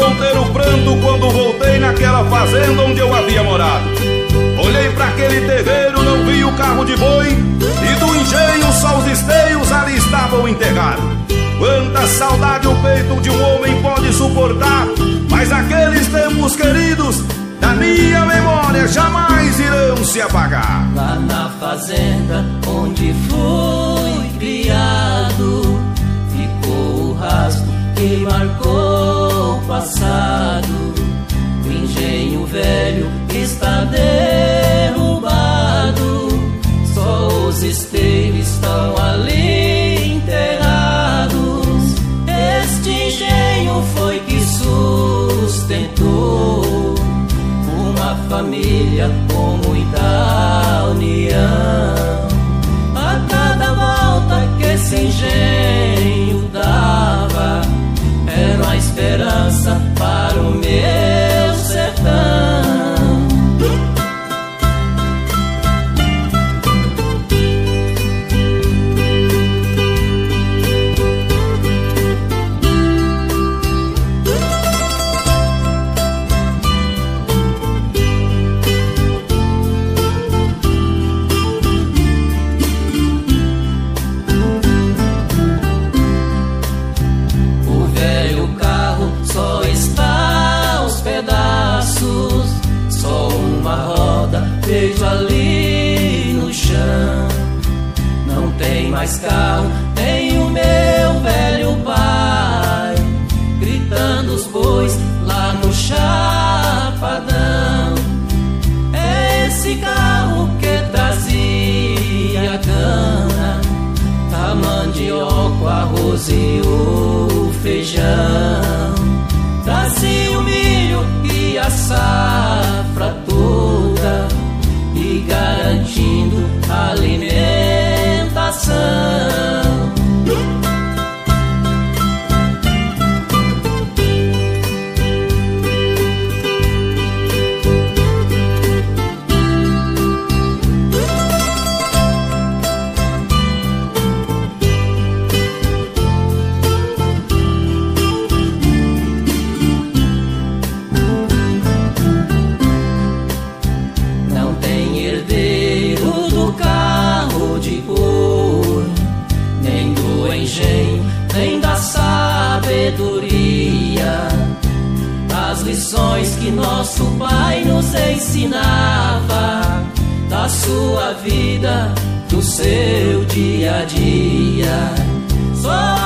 conter o pranto quando voltei naquela fazenda onde eu havia morado. Olhei para aquele terreiro, não vi o carro de boi, e do engenho só os esteios ali estavam enterrados. Quanta saudade o peito de um homem pode suportar, mas aqueles tempos queridos da minha memória jamais irão se apagar. Lá na fazenda onde fui criado, ficou o rastro que marcou o passado. O engenho velho está derrubado, só os esteios estão ali enterrados. Este engenho foi que sustentou uma família com muita união. A cada volta que esse engenho dava, era uma esperança para o meu sertão. Vejo ali no chão, não tem mais carro, tem o meu velho pai, gritando os bois lá no chapadão. É esse carro que trazia cana, a mandioca, o arroz e o feijão, trazia o milho e a safra toda, e garantindo alimentação. Nem da sabedoria, as lições que nosso pai nos ensinava, da sua vida, do seu dia a dia. Só